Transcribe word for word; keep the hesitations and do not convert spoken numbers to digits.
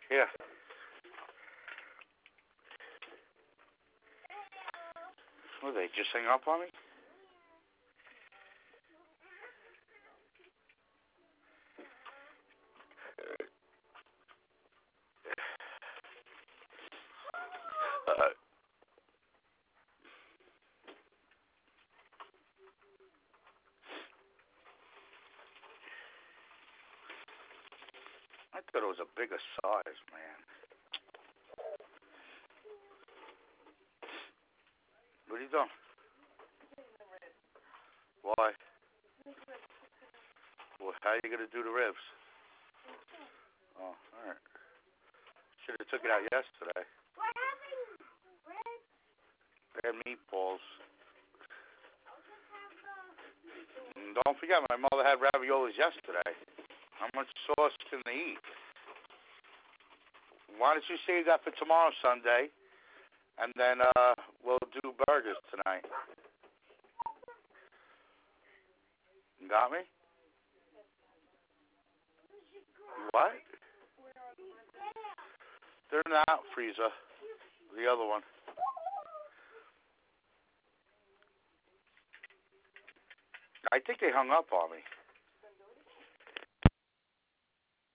Yeah. Well, they just hang up on me? Uh, I thought it was a bigger size, man. What are you doing? Why? Well, how are you going to do the ribs? Oh, all right. Should have took it out yesterday. They had meatballs. And don't forget, my mother had raviolis yesterday. How much sauce can they eat? Why don't you save that for tomorrow, Sunday, and then uh, we'll do burgers tonight. You got me? What? They're in the out freezer. The other one. I think they hung up on me.